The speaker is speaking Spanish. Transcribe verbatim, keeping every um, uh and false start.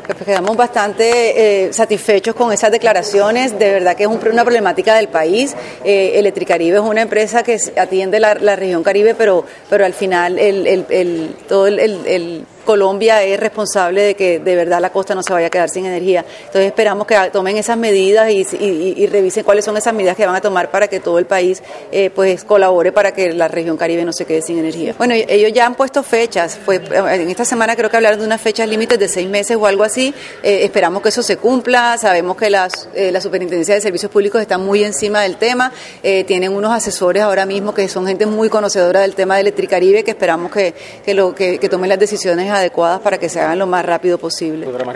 Pues quedamos bastante eh, satisfechos con esas declaraciones, de verdad que es un, una problemática del país. eh, Electricaribe es una empresa que atiende la, la región Caribe, pero, pero al final el, el, el, todo el, el, el Colombia es responsable de que de verdad la costa no se vaya a quedar sin energía. Entonces esperamos que tomen esas medidas y, y, y revisen cuáles son esas medidas que van a tomar para que todo el país eh, pues colabore para que la región Caribe no se quede sin energía. Bueno, ellos ya han puesto fechas, fue, en esta semana creo que hablaron de unas fechas límites de seis meses o algo así. Eh, esperamos que eso se cumpla. Sabemos que las, eh, la Superintendencia de Servicios Públicos está muy encima del tema, eh, tienen unos asesores ahora mismo que son gente muy conocedora del tema de Electricaribe, que esperamos que, que, lo, que, que tomen las decisiones adecuadas para que se hagan lo más rápido posible.